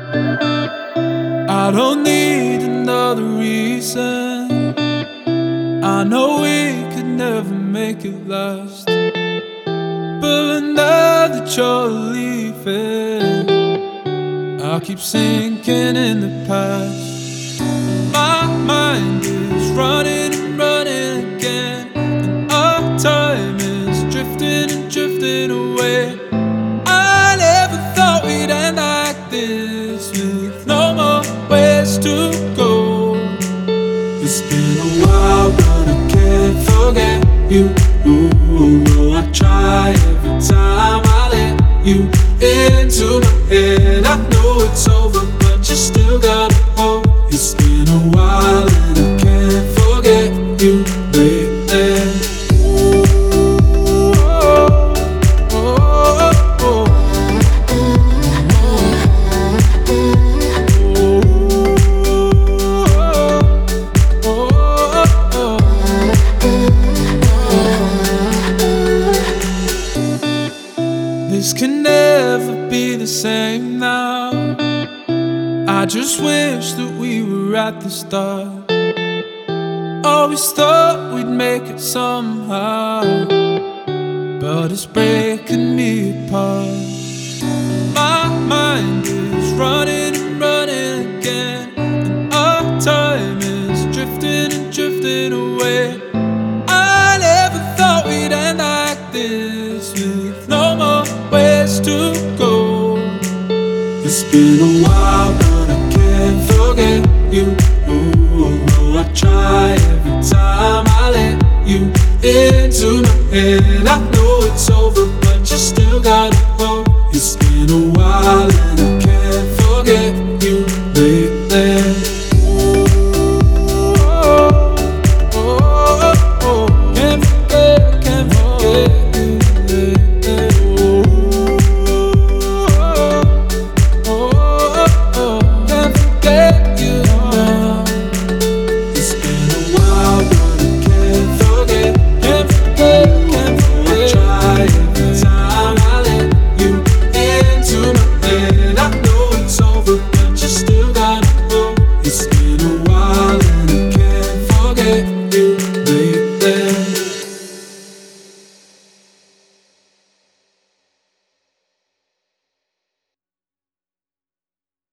I don't need another reason. I know we could never make it last, but now that you're leaving, I keep sinking in the past. My mind is running and running again, and our time is drifting and drifting away. I never thought we'd end like this, with no more ways to go. It's been a while, but I can't forget you. Ooh, I try every time I let you into my head. I know it's over, but you still got a hold. It's been a while and I can't forget you lately. This can never be the same now. I just wish that we were at the start. Always thought we'd make it somehow, but it's breaking me apart. My mind is running and running again, and our time is drifting and drifting away. I never thought we'd end like this, with no more ways to go. It's been a while, but I can't forget you. Ooh, I try every time I let you into my head. I know it's over, but you still got a hold. It's been a while and I